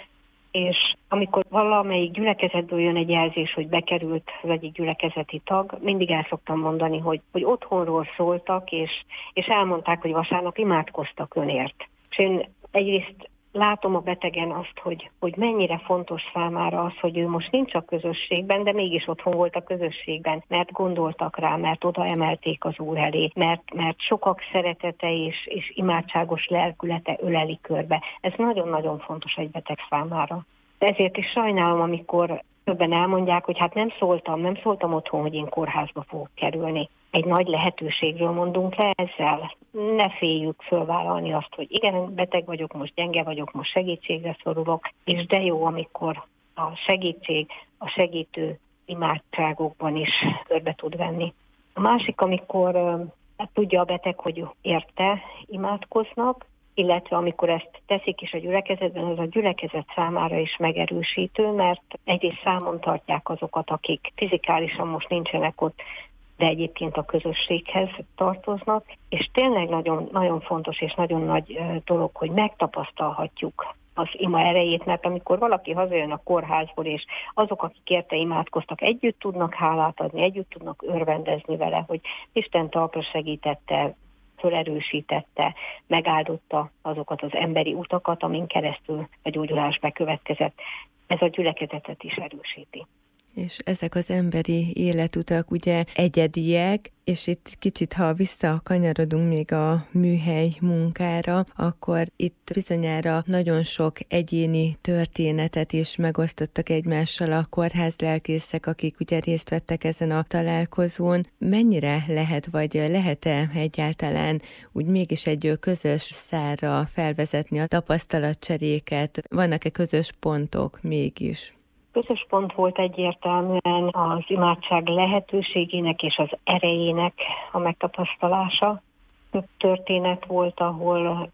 És amikor valamelyik gyülekezetből jön egy jelzés, hogy bekerült az egyik gyülekezeti tag, mindig el szoktam mondani, hogy, hogy otthonról szóltak, és, és elmondták, hogy vasárnap imádkoztak önért. És én egyrészt látom a betegen azt, hogy, hogy mennyire fontos számára az, hogy ő most nincs a közösségben, de mégis otthon volt a közösségben, mert gondoltak rá, mert oda emelték az Úr elé, mert, mert sokak szeretete és, és imádságos lelkülete öleli körbe. Ez nagyon-nagyon fontos egy beteg számára. Ezért is sajnálom, amikor többen elmondják, hogy hát nem szóltam, nem szóltam otthon, hogy én kórházba fogok kerülni. Egy nagy lehetőségről mondunk le ezzel. Ne féljük fölvállalni azt, hogy igen, beteg vagyok, most gyenge vagyok, most segítségre szorulok, és de jó, amikor a segítség, a segítő imádságokban is körbe tud venni. A másik, amikor hát tudja a beteg, hogy érte imádkoznak, illetve amikor ezt teszik is a gyülekezetben, az a gyülekezet számára is megerősítő, mert egyrészt számon tartják azokat, akik fizikálisan most nincsenek ott, de egyébként a közösséghez tartoznak, és tényleg nagyon, nagyon fontos és nagyon nagy dolog, hogy megtapasztalhatjuk az ima erejét, mert amikor valaki hazajön a kórházból, és azok, akik érte imádkoztak, együtt tudnak hálát adni, együtt tudnak örvendezni vele, hogy Isten talpra segítette, fölerősítette, megáldotta azokat az emberi utakat, amin keresztül a gyógyulás bekövetkezett. Ez a gyülekezetet is erősíti. És ezek az emberi életutak ugye egyediek, és itt kicsit, ha visszakanyarodunk még a műhely munkára, akkor itt bizonyára nagyon sok egyéni történetet is megosztottak egymással a kórházlelkészek, akik ugye részt vettek ezen a találkozón. Mennyire lehet, vagy lehet-e egyáltalán úgy mégis egy közös szárra felvezetni a tapasztalatcseréket? Vannak-e közös pontok mégis? Közös pont volt egyértelműen az imádság lehetőségének és az erejének a megtapasztalása. Több történet volt, ahol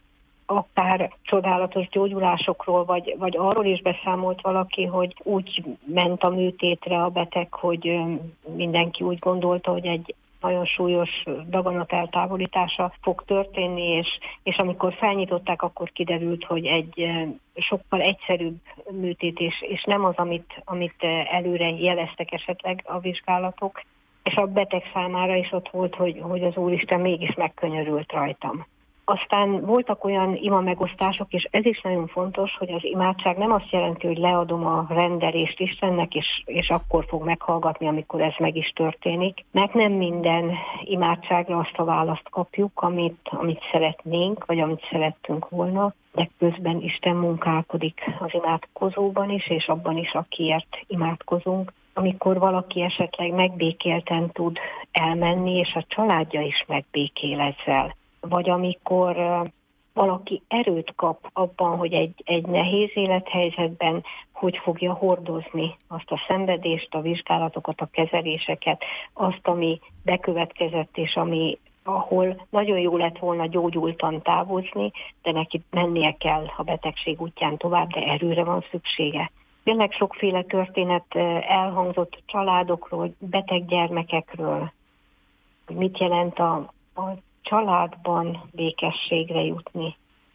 akár csodálatos gyógyulásokról, vagy, vagy arról is beszámolt valaki, hogy úgy ment a műtétre a beteg, hogy mindenki úgy gondolta, hogy egy nagyon súlyos daganat eltávolítása fog történni, és, és amikor felnyitották, akkor kiderült, hogy egy sokkal egyszerűbb műtét, és, és nem az, amit, amit előre jeleztek esetleg a vizsgálatok, és a beteg számára is ott volt, hogy, hogy az Úristen mégis megkönyörült rajtam. Aztán voltak olyan ima megosztások, és ez is nagyon fontos, hogy az imádság nem azt jelenti, hogy leadom a rendelést Istennek, és, és akkor fog meghallgatni, amikor ez meg is történik. Mert nem minden imádságra azt a választ kapjuk, amit, amit szeretnénk, vagy amit szerettünk volna, de közben Isten munkálkodik az imádkozóban is, és abban is, akiért imádkozunk. Amikor valaki esetleg megbékélten tud elmenni, és a családja is megbékél ezzel. Vagy amikor uh, valaki erőt kap abban, hogy egy, egy nehéz élethelyzetben hogy fogja hordozni azt a szenvedést, a vizsgálatokat, a kezeléseket, azt, ami bekövetkezett, és ami, ahol nagyon jó lett volna gyógyultan távozni, de neki mennie kell a betegség útján tovább, de erőre van szüksége. Tényleg sokféle történet elhangzott családokról, beteg gyermekekről, hogy mit jelent a, a családban békességre jutni,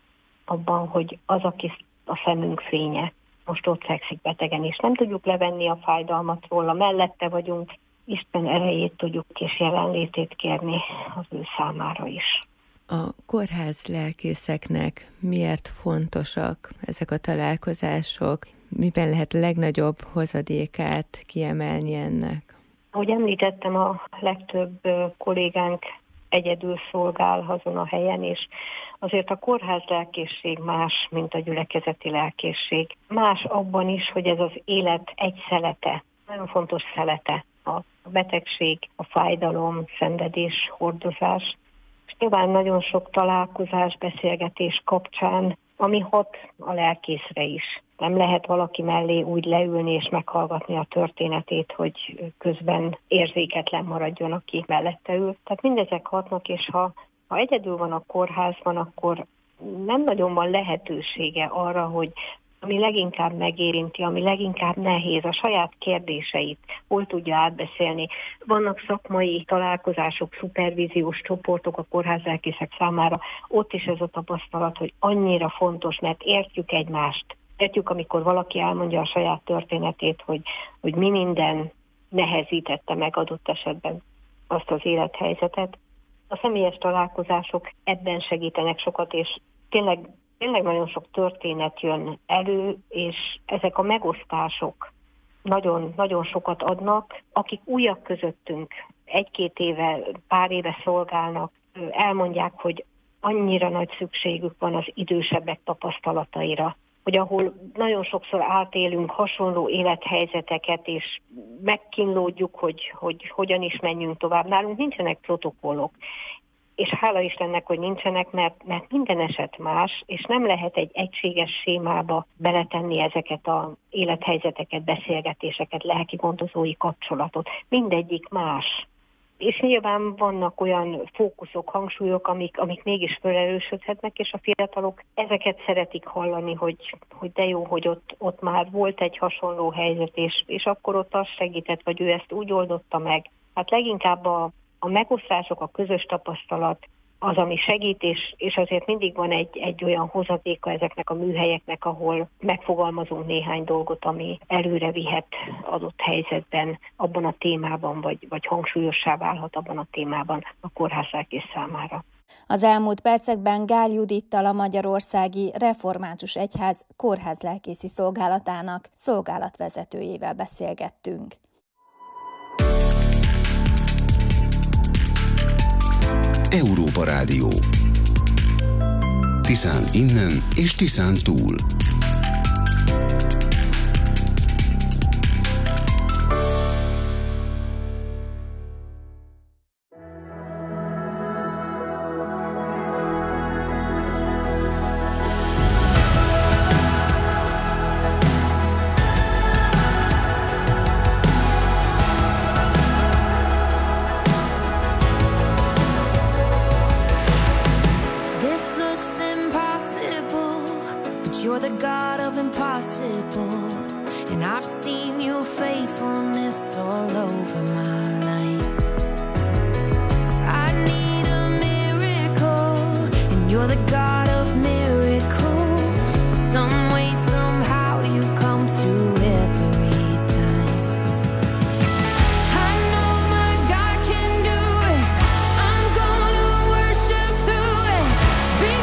abban, hogy az, aki a szemünk fénye, most ott fekszik betegen, és nem tudjuk levenni a fájdalmat róla, mellette vagyunk, Isten erejét tudjuk és jelenlétét kérni az ő számára is. A kórház lelkészeknek miért fontosak ezek a találkozások? Miben lehet legnagyobb hozadékát kiemelni ennek? Ahogy említettem, a legtöbb kollégánk egyedül szolgál azon a helyen, és azért a kórház lelkészség más, mint a gyülekezeti lelkészség. Más abban is, hogy ez az élet egy szelete, nagyon fontos szelete. A betegség, a fájdalom, szenvedés, hordozás. És nyilván nagyon sok találkozás, beszélgetés kapcsán, ami hat a lelkészre is. Nem lehet valaki mellé úgy leülni és meghallgatni a történetét, hogy közben érzéketlen maradjon, aki mellette ül. Tehát mindezek hatnak, és ha, ha egyedül van a kórházban, akkor nem nagyon van lehetősége arra, hogy ami leginkább megérinti, ami leginkább nehéz, a saját kérdéseit, hol tudja átbeszélni. Vannak szakmai találkozások, szupervíziós csoportok a kórházlelkészek számára, ott is ez a tapasztalat, hogy annyira fontos, mert értjük egymást. Értjük, amikor valaki elmondja a saját történetét, hogy, hogy mi minden nehezítette meg adott esetben azt az élethelyzetet. A személyes találkozások ebben segítenek sokat, és tényleg Tényleg nagyon sok történet jön elő, és ezek a megosztások nagyon, nagyon sokat adnak. Akik újak közöttünk, egy-két éve, pár éve szolgálnak, elmondják, hogy annyira nagy szükségük van az idősebbek tapasztalataira, hogy ahol nagyon sokszor átélünk hasonló élethelyzeteket, és megkínlódjuk, hogy, hogy hogyan is menjünk tovább. Nálunk nincsenek protokollok. És hála Istennek, hogy nincsenek, mert, mert minden eset más, és nem lehet egy egységes sémába beletenni ezeket az élethelyzeteket, beszélgetéseket, lelki gondozói kapcsolatot. Mindegyik más. És nyilván vannak olyan fókuszok, hangsúlyok, amik, amik mégis felerősödhetnek, és a fiatalok ezeket szeretik hallani, hogy, hogy de jó, hogy ott, ott már volt egy hasonló helyzet, és, és akkor ott az segített, vagy ő ezt úgy oldotta meg. Hát leginkább a A megosztások, a közös tapasztalat az, ami segít, és, és azért mindig van egy, egy olyan hozadéka ezeknek a műhelyeknek, ahol megfogalmazunk néhány dolgot, ami előre vihet adott helyzetben, abban a témában, vagy, vagy hangsúlyossá válhat abban a témában a kórházlelkész számára. Az elmúlt percekben Gál Judittal, a Magyarországi Református Egyház kórházlelkészi szolgálatának szolgálatvezetőjével beszélgettünk. Európa Rádió. Tiszán innen és Tiszán túl. Be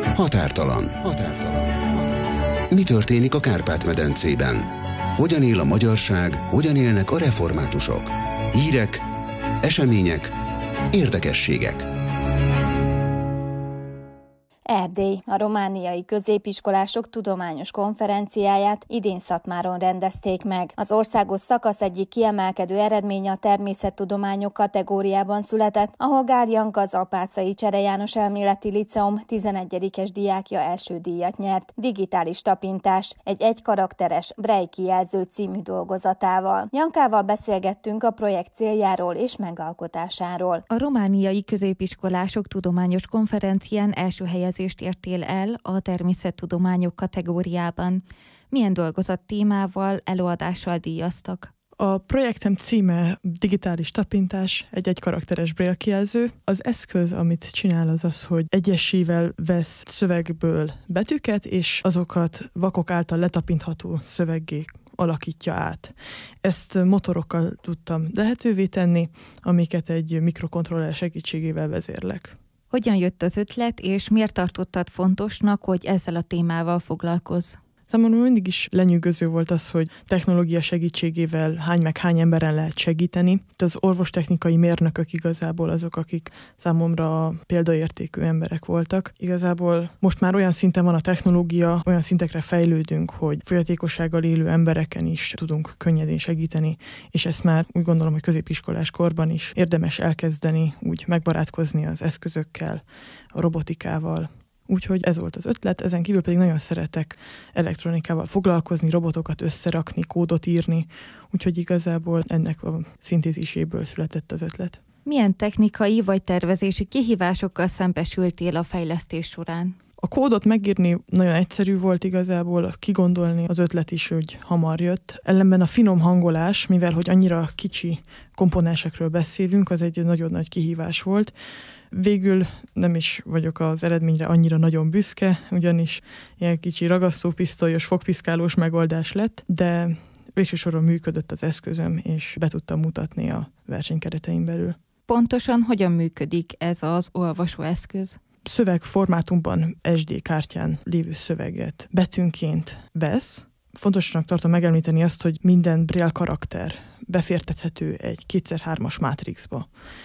Határtalan. Határtalan. Határtalan. Mi történik a Kárpát-medencében? Hogyan él a magyarság, hogyan élnek a reformátusok? Hírek, események, érdekességek. Erdély, a romániai középiskolások tudományos konferenciáját idén Szatmáron rendezték meg. Az országos szakasz egyik kiemelkedő eredménye a természettudományok kategóriában született, ahol Gál Janka, az Apáczai Csere János Elméleti Liceum tizenegyedikes diákja első díjat nyert, digitális tapintás, egy egykarakteres Braille kijelző című dolgozatával. Jankával beszélgettünk a projekt céljáról és megalkotásáról. A romániai középiskolások tudományos konferencián első helyezést értél el a természettudományok kategóriában. Milyen dolgozat témával, előadással díjaztak? A projektem címe digitális tapintás, egy egykarakteres Braille kijelző. Az eszköz, amit csinál, az az, hogy egyesével vesz szövegből betűket, és azokat vakok által letapintható szöveggé alakítja át. Ezt motorokkal tudtam lehetővé tenni, amiket egy mikrokontroller segítségével vezérlek. Hogyan jött az ötlet, és miért tartottad fontosnak, hogy ezzel a témával foglalkozz? Számomra mindig is lenyűgöző volt az, hogy technológia segítségével hány meg hány emberen lehet segíteni. Az orvostechnikai mérnökök igazából azok, akik számomra példaértékű emberek voltak. Igazából most már olyan szinten van a technológia, olyan szintekre fejlődünk, hogy fogyatékossággal élő embereken is tudunk könnyedén segíteni, és ezt már úgy gondolom, hogy középiskolás korban is érdemes elkezdeni, úgy megbarátkozni az eszközökkel, a robotikával. Úgyhogy ez volt az ötlet, ezen kívül pedig nagyon szeretek elektronikával foglalkozni, robotokat összerakni, kódot írni, úgyhogy igazából ennek a szintéziséből született az ötlet. Milyen technikai vagy tervezési kihívásokkal szembesültél a fejlesztés során? A kódot megírni nagyon egyszerű volt igazából, kigondolni az ötlet is, hogy hamar jött. Ellenben a finom hangolás, mivel hogy annyira kicsi komponensekről beszélünk, az egy nagyon nagy kihívás volt. Végül nem is vagyok az eredményre annyira nagyon büszke, ugyanis ilyen kicsi ragasztópisztolyos, fogpiszkálós megoldás lett, de végső soron működött az eszközöm, és be tudtam mutatni a versenykeretein belül. Pontosan hogyan működik ez az olvasóeszköz? Szövegformátumban es dé kártyán lévő szöveget betűnként vesz. Fontosnak tartom megemlíteni azt, hogy minden Braille karakter befértethető egy kétszer hármas mátrixba.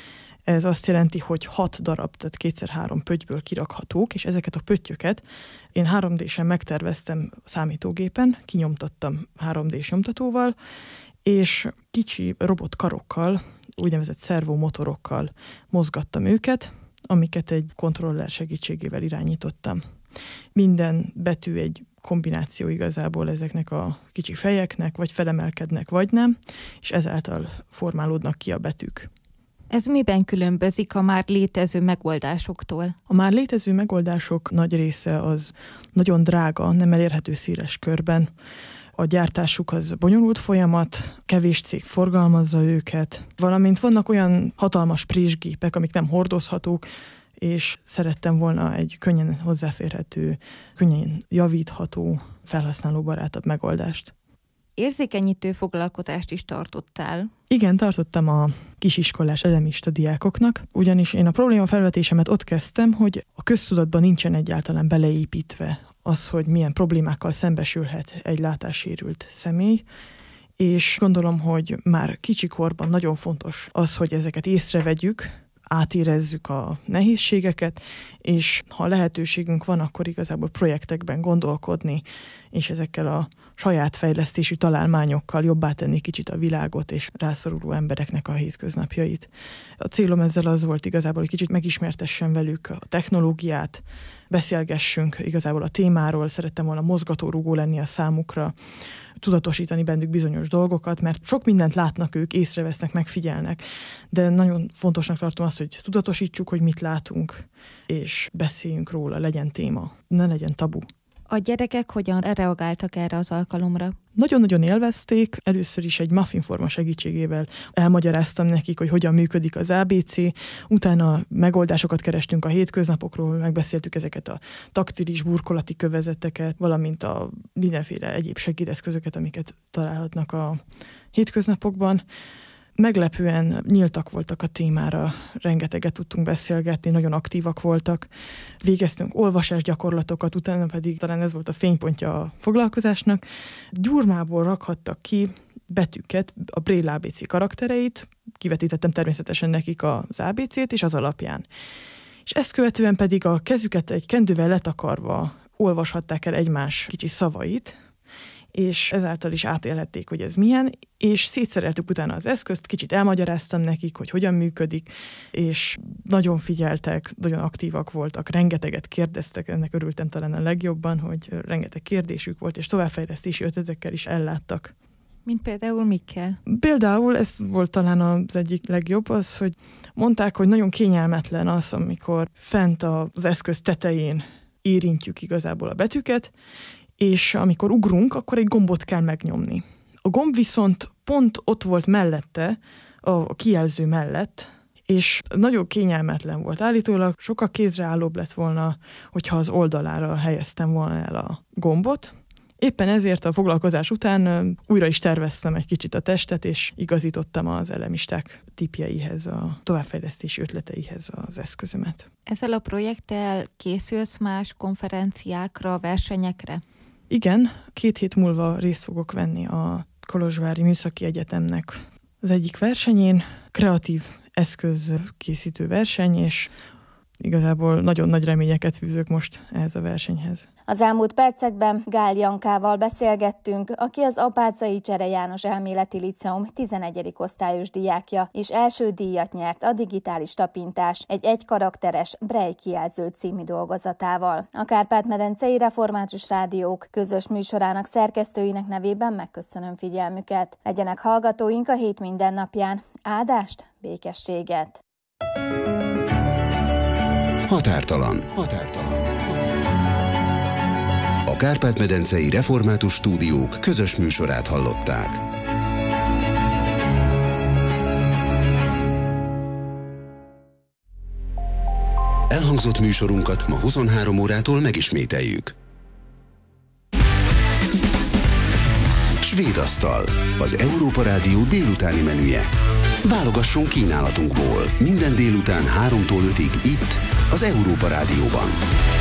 Ez azt jelenti, hogy hat darab, tehát kétszer három pöttyből kirakhatók, és ezeket a pöttyöket én három dé-sen megterveztem számítógépen, kinyomtattam három dés nyomtatóval, és kicsi robotkarokkal, úgynevezett szervomotorokkal mozgattam őket, amiket egy kontroller segítségével irányítottam. Minden betű egy kombináció igazából ezeknek a kicsi fejeknek, vagy felemelkednek, vagy nem, és ezáltal formálódnak ki a betűk. Ez miben különbözik a már létező megoldásoktól? A már létező megoldások nagy része az nagyon drága, nem elérhető széles körben. A gyártásuk az bonyolult folyamat, kevés cég forgalmazza őket, valamint vannak olyan hatalmas présgépek, amik nem hordozhatók, és szerettem volna egy könnyen hozzáférhető, könnyen javítható, felhasználóbarátabb megoldást. Érzékenyítő foglalkozást is tartottál? Igen, tartottam a kisiskolás elemista diákoknak, ugyanis én a probléma felvetésemet ott kezdtem, hogy a köztudatban nincsen egyáltalán beleépítve az, hogy milyen problémákkal szembesülhet egy látássérült személy, és gondolom, hogy már kicsikorban nagyon fontos az, hogy ezeket észrevegyük, átérezzük a nehézségeket, és ha lehetőségünk van, akkor igazából projektekben gondolkodni, és ezekkel a saját fejlesztésű találmányokkal jobbá tenni kicsit a világot, és rászoruló embereknek a hétköznapjait. A célom ezzel az volt igazából, hogy kicsit megismertessen velük a technológiát, beszélgessünk igazából a témáról, szerettem volna mozgatórugó lenni a számukra, tudatosítani bennük bizonyos dolgokat, mert sok mindent látnak ők, észrevesznek, megfigyelnek, de nagyon fontosnak tartom azt, hogy tudatosítsuk, hogy mit látunk, és beszéljünk róla, legyen téma, ne legyen tabu. A gyerekek hogyan reagáltak erre az alkalomra? Nagyon-nagyon élvezték, először is egy muffinforma segítségével elmagyaráztam nekik, hogy hogyan működik az á bé cé, utána megoldásokat kerestünk a hétköznapokról, megbeszéltük ezeket a taktilis burkolati kövezeteket, valamint a mindenféle egyéb segédeszközöket, amiket találhatnak a hétköznapokban. meglepően nyíltak voltak a témára, rengeteget tudtunk beszélgetni, nagyon aktívak voltak. Végeztünk olvasásgyakorlatokat, utána pedig talán ez volt a fénypontja a foglalkozásnak. Gyurmából rakhattak ki betűket, a Braille á bé cé karaktereit, kivetítettem természetesen nekik az á bé cét, és az alapján. És ezt követően pedig a kezüket egy kendővel letakarva olvashatták el egymás kicsi szavait, és ezáltal is átélhették, hogy ez milyen, és szétszereltük utána az eszközt, kicsit elmagyaráztam nekik, hogy hogyan működik, és nagyon figyeltek, nagyon aktívak voltak, rengeteget kérdeztek, ennek örültem talán a legjobban, hogy rengeteg kérdésük volt, és továbbfejlesztési ötletekkel is elláttak. Mint például mikkel? Például ez volt talán az egyik legjobb, az, hogy mondták, hogy nagyon kényelmetlen az, amikor fent az eszköz tetején érintjük igazából a betűket, és amikor ugrunk, akkor egy gombot kell megnyomni. A gomb viszont pont ott volt mellette, a kijelző mellett, és nagyon kényelmetlen volt. Állítólag sokkal kézreállóbb lett volna, hogyha az oldalára helyeztem volna el a gombot. Éppen ezért a foglalkozás után újra is terveztem egy kicsit a testet, és igazítottam az elemisták tippjeihez, a továbbfejlesztési ötleteihez az eszközömet. Ezzel a projekttel készülsz más konferenciákra, versenyekre? Igen, két hét múlva részt fogok venni a Kolozsvári Műszaki Egyetemnek az egyik versenyén, kreatív eszközkészítő verseny, és igazából nagyon nagy reményeket fűzök most ehhez a versenyhez. Az elmúlt percekben Gál Jankával beszélgettünk, aki az Apáczai Csere János Elméleti Liceum tizenegyedik osztályos diákja, és első díjat nyert a digitális tapintás egy egykarakteres Braille kijelző című dolgozatával. A Kárpát-medencei Református Rádiók közös műsorának szerkesztőinek nevében megköszönöm figyelmüket. Legyenek hallgatóink a hét minden napján. Áldást, békességet! Határtalan. Határtalan. A Kárpát-medencei Református Stúdiók közös műsorát hallották. Elhangzott műsorunkat ma huszonhárom órától megismételjük. Svéd asztal, az Európa Rádió délutáni menüje. Válogassunk kínálatunkból. Minden délután háromtól ötig itt, az Európa Rádióban.